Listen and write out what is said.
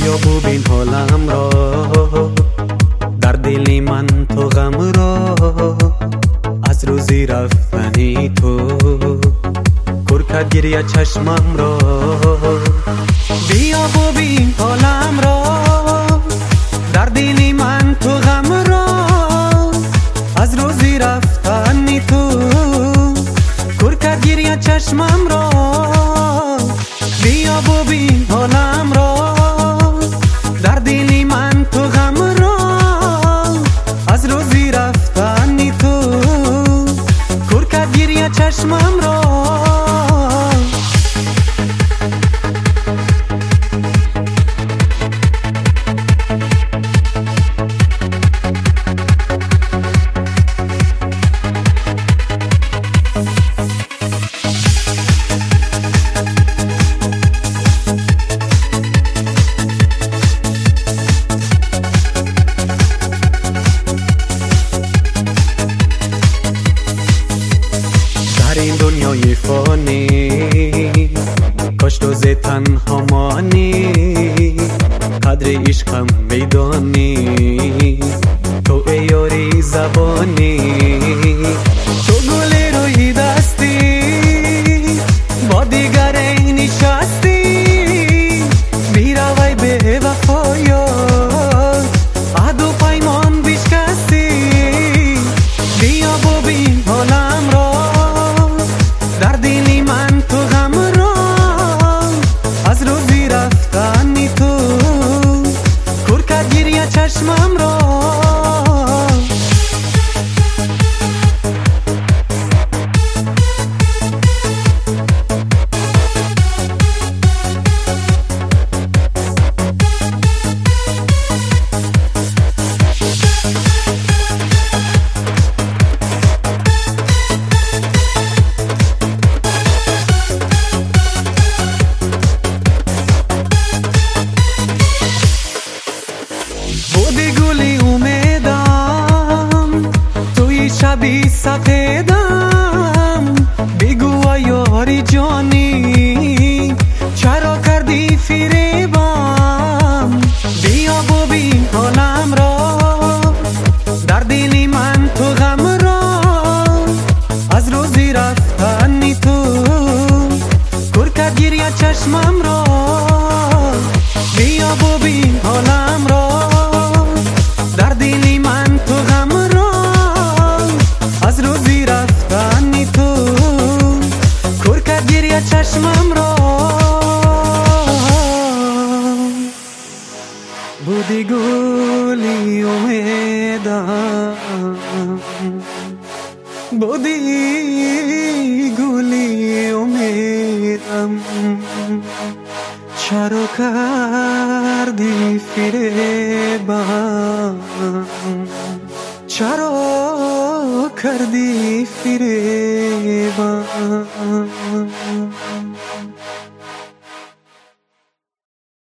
بیا ببین حالم را، در دل من تو غم را، از روزی رفتنی تو کور کرد گریه چشمم را. بیا ببین حالم را، در دل من تو غم را، از روزی رفتنی تو کور کرد گریه چشمم را. بیا ببین حالم را، در دل من تو غم را، از روزی رفتنی تو کور کرد گریه چشمم را. در این دنیای فانی کاش روز تنها مانی، قدر عشقم میدانی تو ای یاری زبانی. تو گل روی دستی با دیگر نشستی، میروی به وفایا عهد و پیمان بشکستی. بیا ببین حالم را، در دل من تو غم را، از روزی رفتنی تو کور کرد گریه چشمم را. بودی گلی امیدم توی شبی سفیدم، بگو یاری جانی چرا کردی فریبم. بیا ببین حالم را، در دل من تو غم را، از روزی رفتنی تو کور کرد گریه چشمم را. بیا ببین حالم را، در دل من تو غم را، از روزی رفتنی تو کور کرد گریه چشمم را. بودی گلی امیدم، بودی گلی امیدم، چرا کردی فریبم، چرا کردی فریبم.